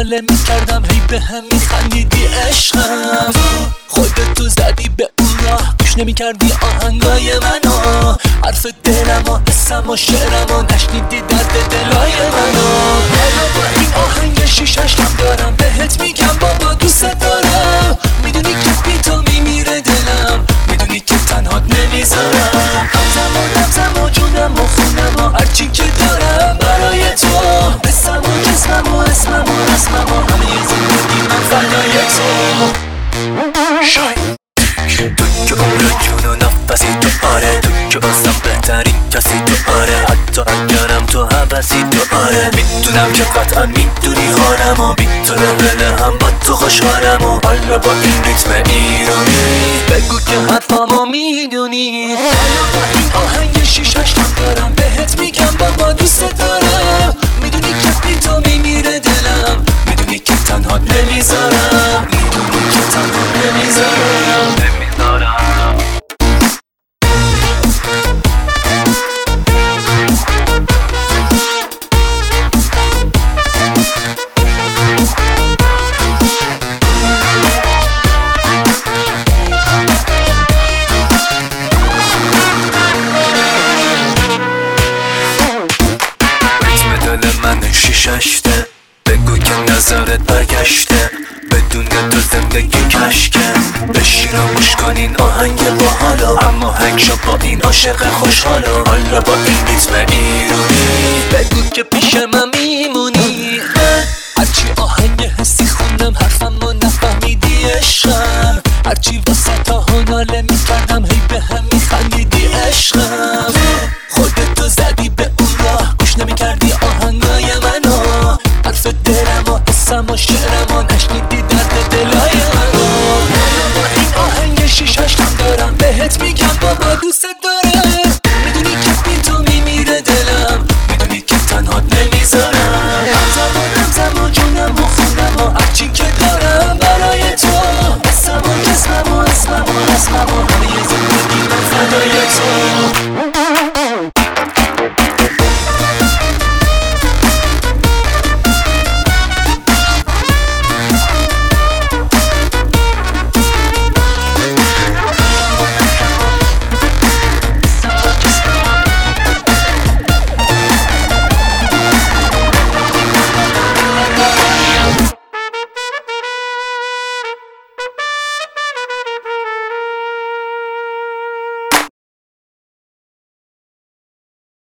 ناله میکردم هی به هم میخندیدی عشقم. خودت تو زدی به اون راه گوش نمیکردی آهنگای منو، حرف دلم و حسم و شعرم و نشنیدی درد دلای منو. حالا با این آهنگ شیشش هم دارم بهت میگم بابا دوست دارم. میدونی که بی تو میمیره دلم، میدونی که تنهات نمیذارم. همزم و جونم و خونم و هرچی که دارم برای تو، حسم و جسمم و اسمم و رسمم و همه زندگی من فدای تو. تو که عمر جون و نفسی تو، آره تو که ازم بهترین کسی تو، آره حتی اگرم تو حبسی تو، آره میدونم که قطعا میدونی حالم و بی تو نبله هم با تو خوشحالم و حالا با این ریتم ایرانی بگو که حرفامو میدونی. حالا با این آهنگ شیشش هم دارم بهت میگم بابا دوست دارم. میدونی که بی تو میمیره دلم، میدونی که تنهات نمیذارم، میدونی که تنهات نمیذارم. ششته بگو که نظرت برگشته، بدون تو زندگی کشکه. بشین و گوش کن این آهنگ باحالا، اما هنگ شو با این عاشق خوشحالا. حالا با این ریتم ایرانی بگو که پیش من میمونی. هرچی آهنگ حسی خوندم حرفم و نفهمیدی عشقم، هرچی واسه تا هناله